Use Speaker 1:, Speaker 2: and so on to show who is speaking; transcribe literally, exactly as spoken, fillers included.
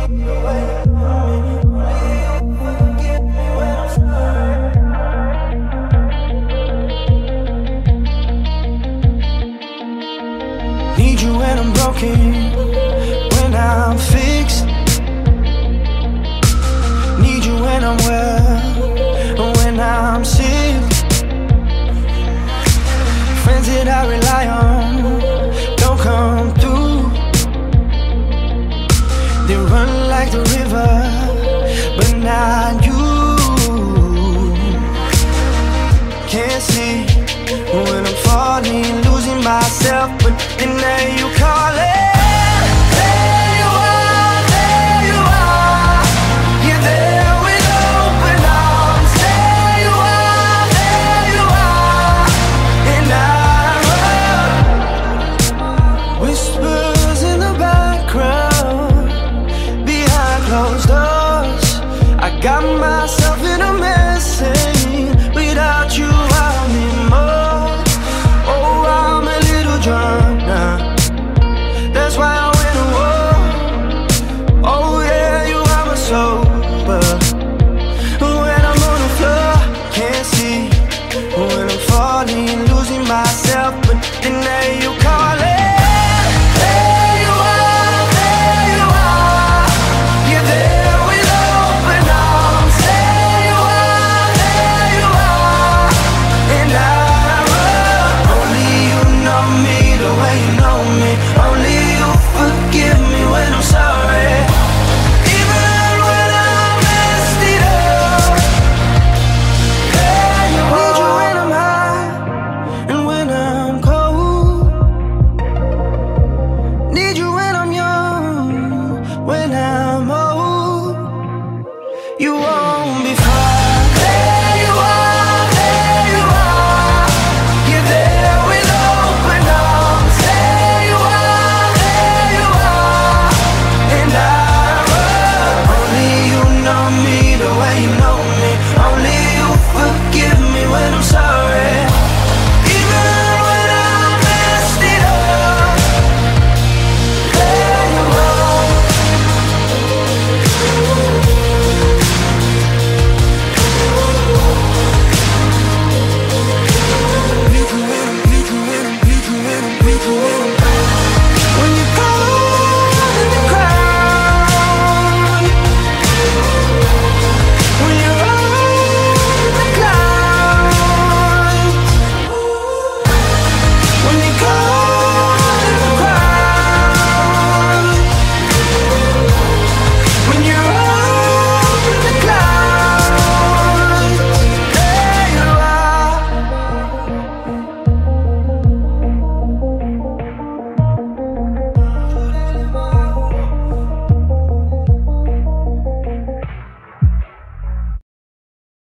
Speaker 1: Need you when I'm broken, when I'm fixed. Need you when I'm well, when I'm sick. Friends that I rely on don't come through. They run like the river, but not you. Can't see when I'm falling, losing myself, but in there you call it.